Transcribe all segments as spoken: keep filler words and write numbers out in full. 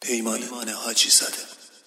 پیمان حاجی زاده.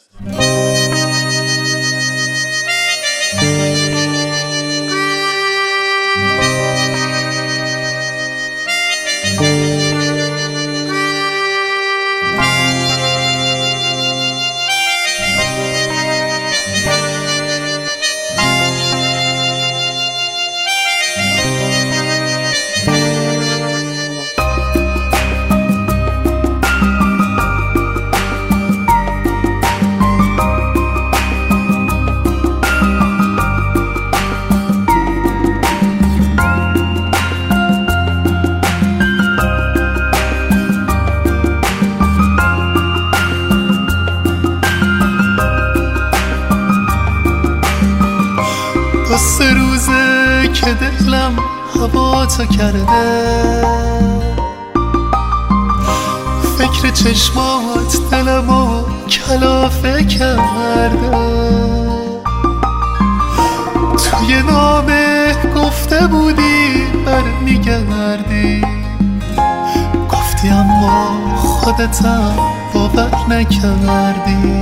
دو سه روزه که دلم هوا تا کرده، فکر چشمات دلمو کلافه کرده. توی نامه گفته بودی برمیگردی، گفتی اما خودتم باور نکردی.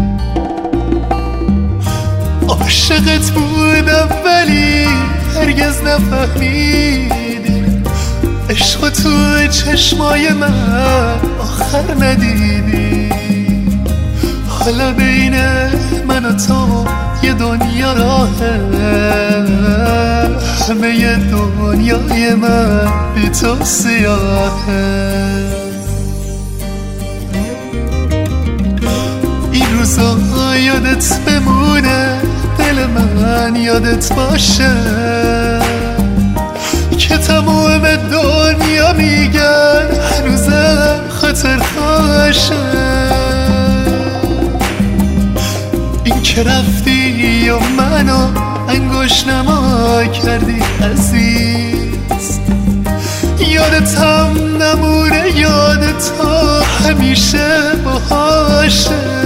عاشقت بودم ولی هرگز نفهمیدی، عشق تو چشمای من آخر ندیدی. حالا بین من و تو یه دنیا راهه، همه ی دنیای من بی تو سیاهه. این روزا یادت بمونه، دل من یادت باشه، که تمام دنیا میگن هنوزم خاطر خواهشه. این که رفتی و منو انگوش نما کردی عزیز، یادتم نمونه، یادت همیشه باشه.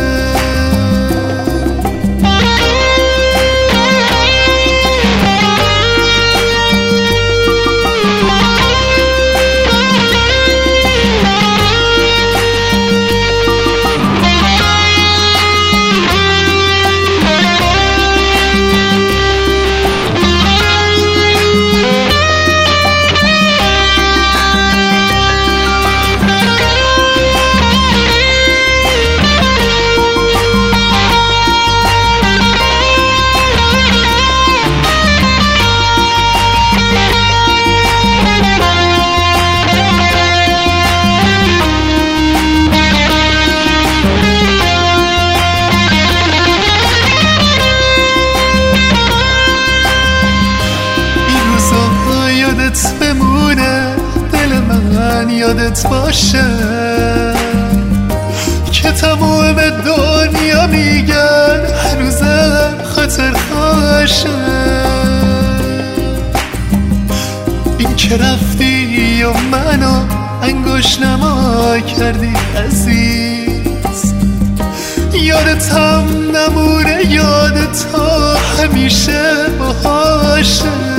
بمونه، دل من یادت باشه، که تمام دنیا میگن هنوزم خاطر خواهشه. این که رفتی و منو انگوش نما کردی عزیز، یادتم نمونه، یادت همیشه باشه.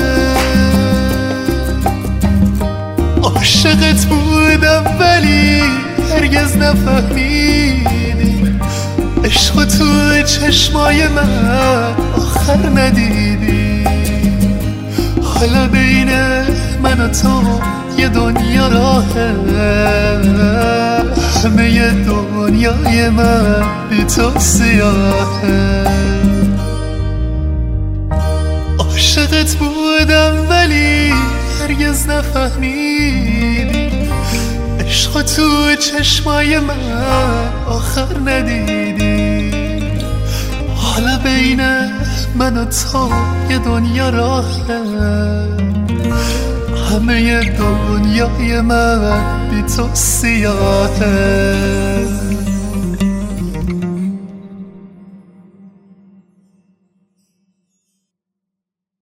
عاشقت بودم ولی هرگز نفهمیدی، عشق تو چشمای من آخر ندیدی. حالا بین من و تو یه دنیا راهه، همه ی دنیای من بی تو سیاهه. عاشقت بودم ولی هرگز نفهمیدی، عشق تو چشمای من آخر ندیدی. حالا بین من و تو یه دنیا راهه، همه ی دنیای من بی تو سیاهه.